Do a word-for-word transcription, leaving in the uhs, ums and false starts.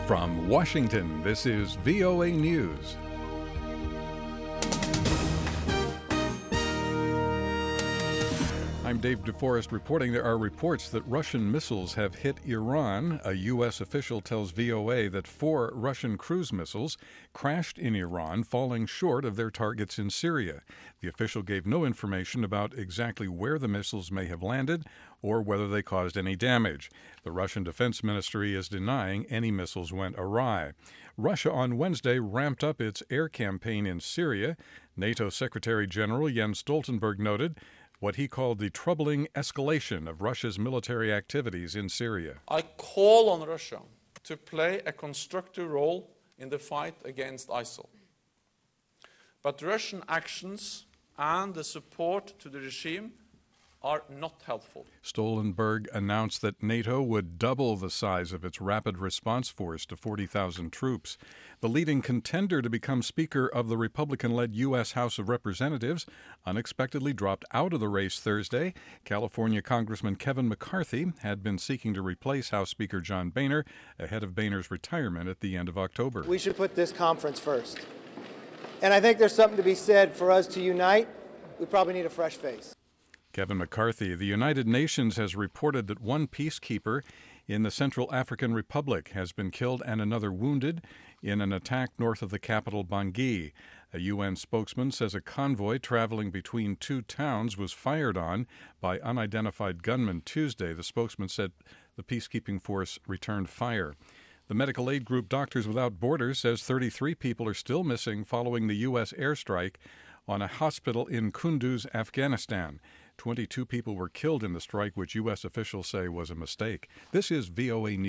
From Washington, this is V O A News. I'm Dave DeForest reporting there are reports that Russian missiles have hit Iran. A U S official tells V O A that four Russian cruise missiles crashed in Iran, falling short of their targets in Syria. The official gave no information about exactly where the missiles may have landed or whether they caused any damage. The Russian Defense Ministry is denying any missiles went awry. Russia on Wednesday ramped up its air campaign in Syria. NATO Secretary General Jens Stoltenberg noted what he called the troubling escalation of Russia's military activities in Syria. I call on Russia to play a constructive role in the fight against ISIL. But Russian actions and the support to the regime are not helpful. Stoltenberg announced that NATO would double the size of its rapid response force to forty thousand troops. The leading contender to become Speaker of the Republican-led U S House of Representatives unexpectedly dropped out of the race Thursday. California Congressman Kevin McCarthy had been seeking to replace House Speaker John Boehner ahead of Boehner's retirement at the end of October. We should put this conference first. And I think there's something to be said for us to unite. We probably need a fresh face. Kevin McCarthy. The United Nations has reported that one peacekeeper in the Central African Republic has been killed and another wounded in an attack north of the capital, Bangui. A U N spokesman says a convoy traveling between two towns was fired on by unidentified gunmen Tuesday. The spokesman said the peacekeeping force returned fire. The medical aid group Doctors Without Borders says thirty-three people are still missing following the U S airstrike on a hospital in Kunduz, Afghanistan. twenty-two people were killed in the strike, which U S officials say was a mistake. This is V O A News.